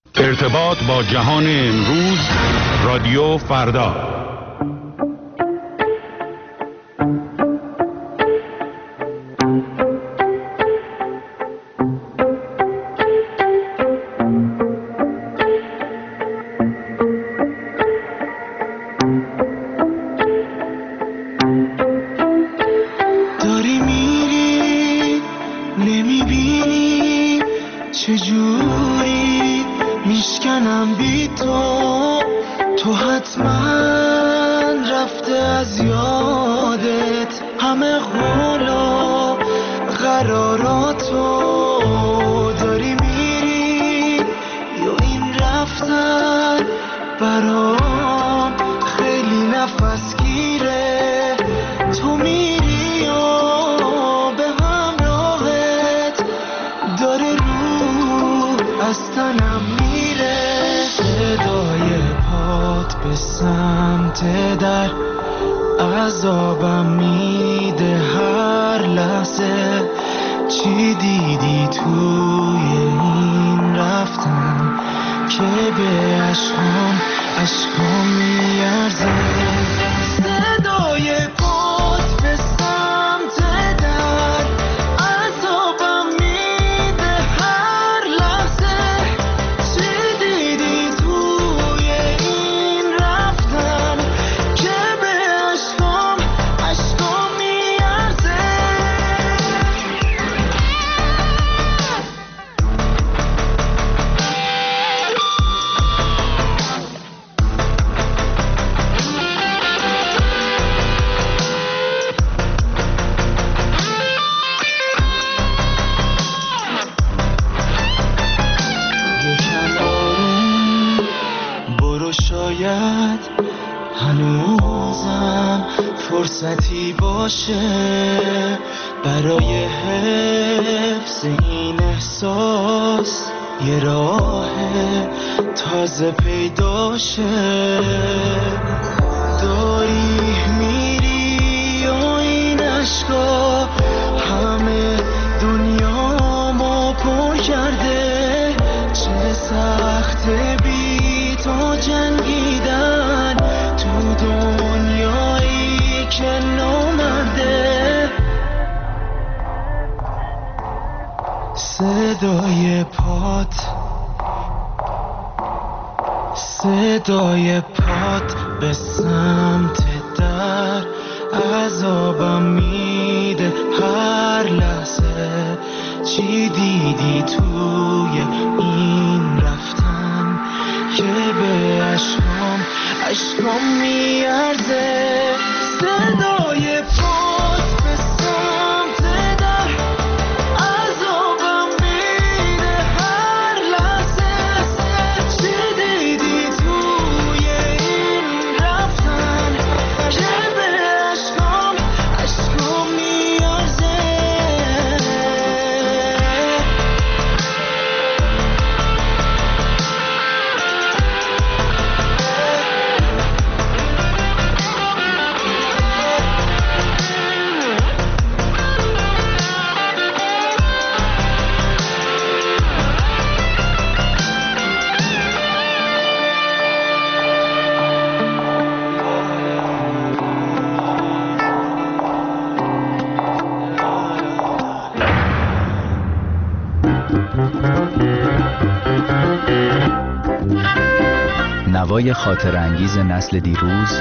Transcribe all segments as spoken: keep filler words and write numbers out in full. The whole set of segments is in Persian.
ارتباط با جهان امروز، رادیو فردا. داری میری نمیبینی چجوری میشکنم بی تو، تو حتما رفته از یادت همه قولا قراراتو. داری میری یا این رفتن برام خیلی نفس گیره، تو میری و به همراهت داره روح از تنم میره. صدای پات به سمت در عذابم میده هر لحظه. چی دیدی توی این رفتن که به عشقام عشقام میارزه؟ صدای پات به سمت در عذابم میده هر لحظه. چی دیدی توی این رفتن که به عشقام عشقام میارزه؟ یکم آروم برو، شاید هنوزم فرصتی باشه برای حفظ این احساس، یه راه تازه پیدا شه. داری میری و این عشقا همه دنیامو پر کرده. چه سخته بی تو جنگیدن تو دنیایی که نامرده. صدای پات صدای پات به سمت در عذابم میده هر لحظه. چی دیدی توی این رفتن که به عشقام عشقام میارزه؟ صدای پات به سمت در عذابم میده هر لحظه. چی دیدی توی این رفتن که به عشقام عشقام میارزه؟ نوای خاطر انگیز نسل دیروز،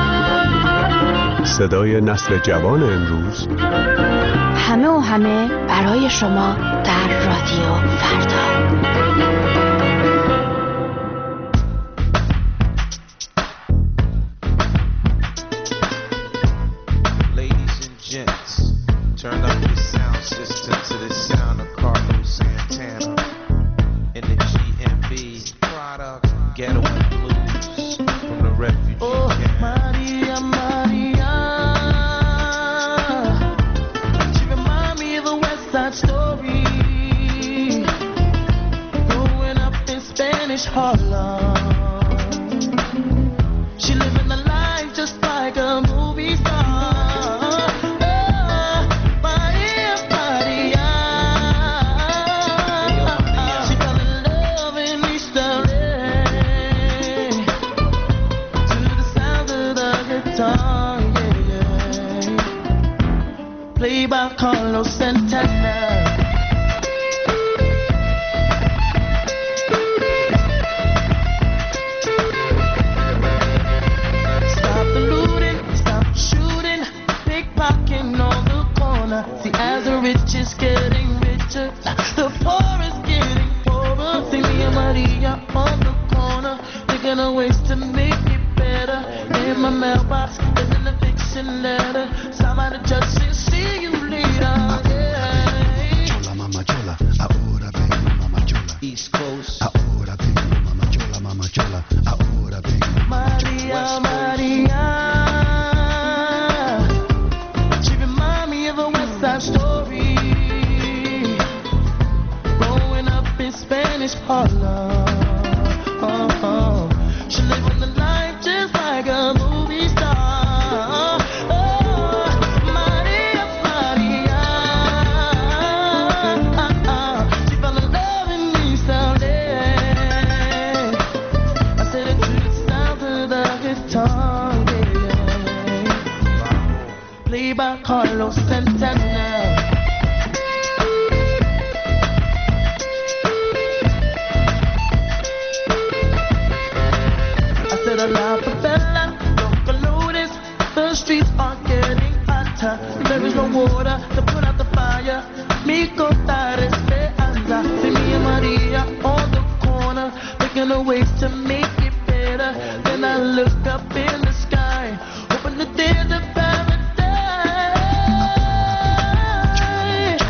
صدای نسل جوان امروز، همه و همه برای شما در رادیو فردا. She fell in love in Easter Carlos Santana. Stop the looting, stop shooting, pickpocketing on the corner. See, as the rich is getting richer, the poor is getting poorer. See me and Maria on the corner, thinking of ways to make it better. In my mailbox, there's an eviction letter. Somebody just said, see you later. Yeah. Chola, mama, chola, ahora vengo, mama, chola. East Coast. Ahora vengo, mama, chola, mama, chola. Ahora vengo, Maria, Maria. She remind me of a West Side Story. Growing up in Spanish Harlem. Oh, oh. She living the life just like a movie star. Oh, Maria, Maria. She fell in love with me someday. I said it to the sound of the guitar, yeah. Played by Carlos Santana. A la favela, local notice, the streets are getting hotter. There is no water to put out the fire. Mi contar esperanza. See me and Maria on the corner, thinking of ways to make it better. Then I look up in the sky, hoping that there's a paradise.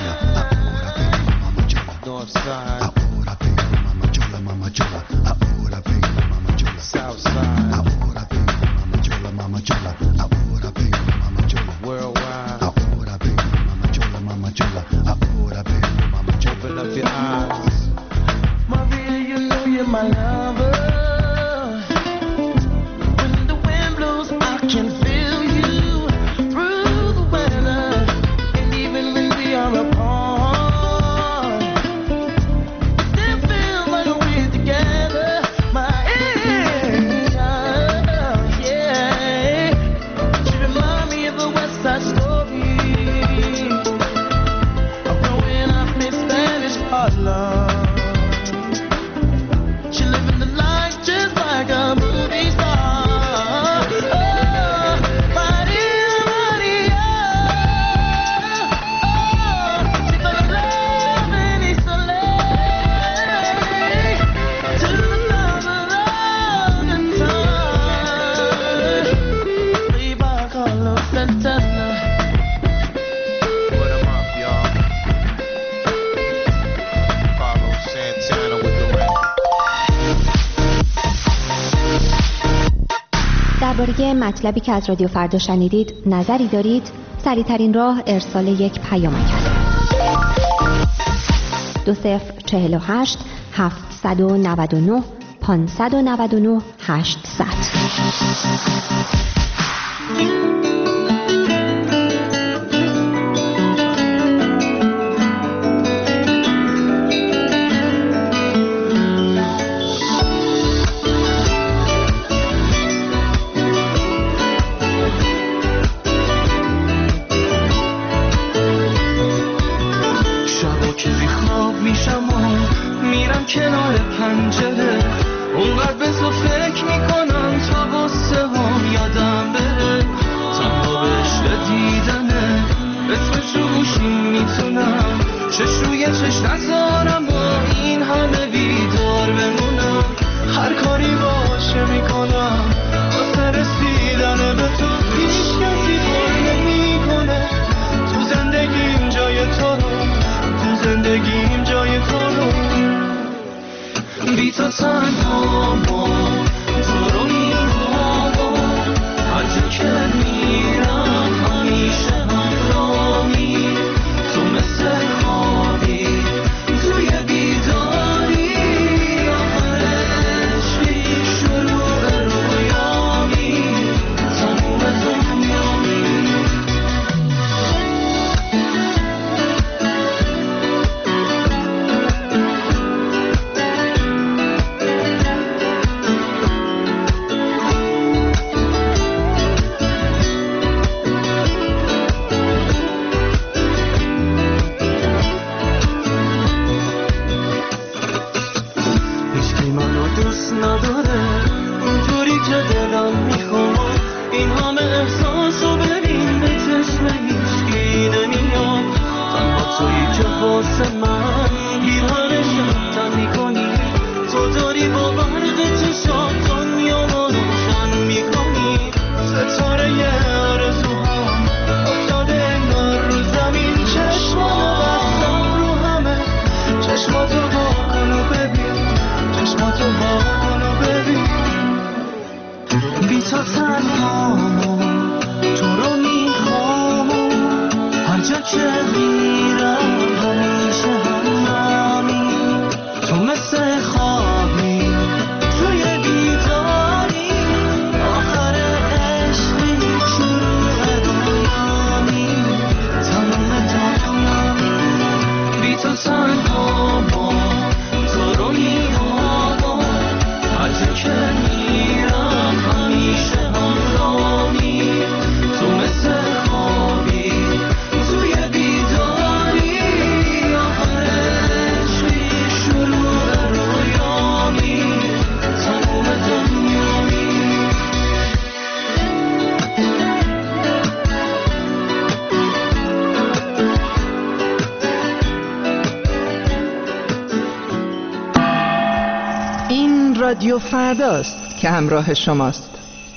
North side. ahora vengo, mama, chola, mama, chola. Ahora vengo, mama, chola. South side. Ahora vengo, mama, chola, mama, chola. Ahora vengo, mama, chola. Worldwide. Ahora vengo, mama, chola, mama, chola. Ahora vengo, mama, chola. Open up your eyes. Maria, you know you're my lover. When the wind blows, I can feel you through the weather. And even when we are apart, it still feels like we're together. My yeah. She remind me of a West Side Story. I'm growing up in Spanish Harlem. She living the life just like a movie star. Oh, Maria, Maria. Oh, she fell in love in East L A. To the sound of the guitar. Played by Carlos Santana. What am up, y'all? Carlos Santana with the rap. درباره مطلبی که از رادیو فردا شنیدید نظری دارید؟ سریع‌ترین راه ارسال یک پیامک است. دو صفر چهل و هشت هفتصد و نود و نه پانصد و نود و نه هشتصد. شبا که بیخواب میشم و میرم کنار پنجره، اونقدر به تو فکر میکنم تا غصه هم یادم بره. تنها بهش دیدنه اسمش رو گوشیم میتونم چش روی چش نذارم و این همه بیدار بمونم. هر کاری باشه میکنم واسه رسیدن به تو، هیچ کسی بار نمیکنه تو زندگیم جای تو رو، تو زندگیم جای تو رو. بی تو تنهام تو رو میخوام، هر جا که میرم همیشه همراهی، تو مثل خوابی توی بیداری، آخرش بی شروع رویامی، تموم دنیامی. دوست نداره، اینطوری که دلم میخواد. این همه احساسو ببین به چشم هیچکی نمیاد، تنها تویی که واسه من پیرهنشم تن میکنی. تو داری با برق چشات دنیا رو روشن میکنی. ستاره یه آرزوهام افتاده انگار رو زمین، چشماتو بستم رو همه، چشماتو وا کن و ببین، چشماتو وا کن و ببین. بی تو تنها تو رو میخوام، هر جا که میرم همیشه همراهی. تو مثل خوابی توی بیداری، آخر عشقی شروع دنیامی، تمام دنیامی. بی تو تنها تو رو میخوام، هر جا که میرم همیشه همراهی. تو مثل خوابی توی بیداری، آخر عشقی شروع رویامی، تمام دنیامی. این رادیو فرداست که همراه شماست.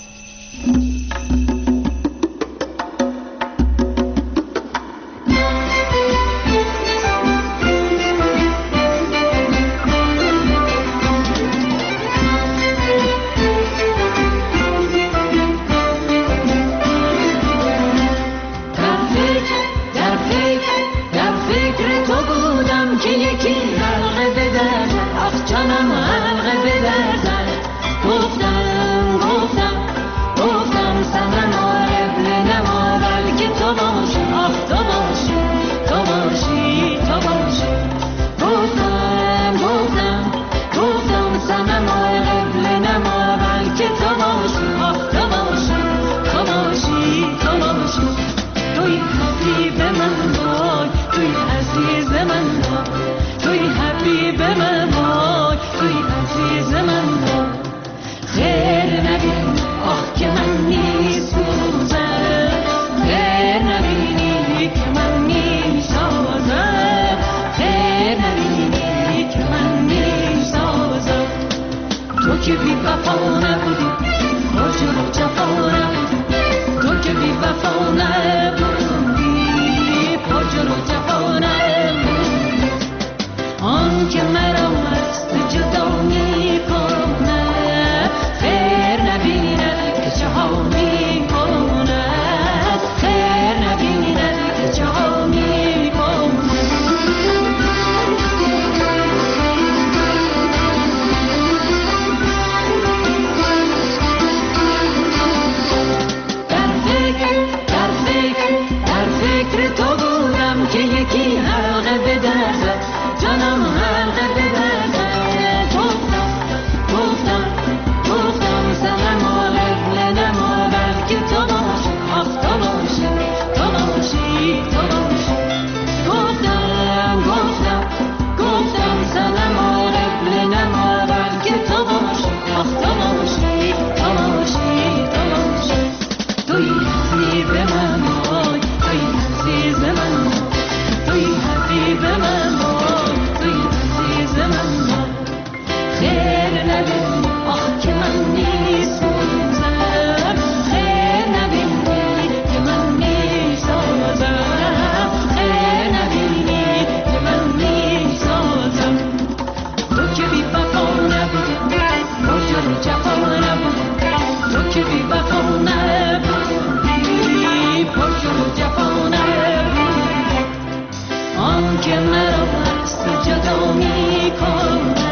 در فکر در فکر تو بودم که یکی حلقه به در آخ جانم حلقه به در. گفتم گفتم گفتم صنما قبل نما، بلکه تو باشی، آخ تو باشی، تو باشی، تو باشی. گفتم گفتم گفتم صنما قبل نما، بلکه تو باشی، آخ تو باشی، تو باشی، تو باشی. توی حبیب من وای، توی عزیز من وای، توی حبیب من وای، توی عزیز من وای. خیر نبین آه که من میسوزم، خیر نبینی که من میسازم، خیر نبینی که من میسازم. تو که بی وفا نبودی، کجا رو جفا نبودی. تو که بی وفا نبودی، کجا رو جفا نبودی. آن که مرا مست جدا میکنه، خیر نبیند که چه ها میکنه، خیر نبیند که چه ها میکنه. در فکر در فکر در فکر تو بودم که یکی حلقه به در زد، جانم حلقه به در زد. گفتم گفتم گفتم صنما قبل نما، بلکه تو باشی، آخ تو باشی، تو باشی، تو باشی. گفتم گفتم گفتم صنما قبل نما، بلکه تو باشی، آخ تو باشی، تو باشی، تو باشی. توی حبیب من وای، توی عزیز من وای، توی حبیب من وای، توی عزیز من وای. خیر نبینی آخ که من میسوزم، خیر نبینی که من میسازم، خیر نبینی که من میسازم. تو که بی وفا نبودی، کجا رو جفا نبودی. تو که بی وفا نبودی، کجا رو جفا نبودی. آن که مرا مست جدا میکنه،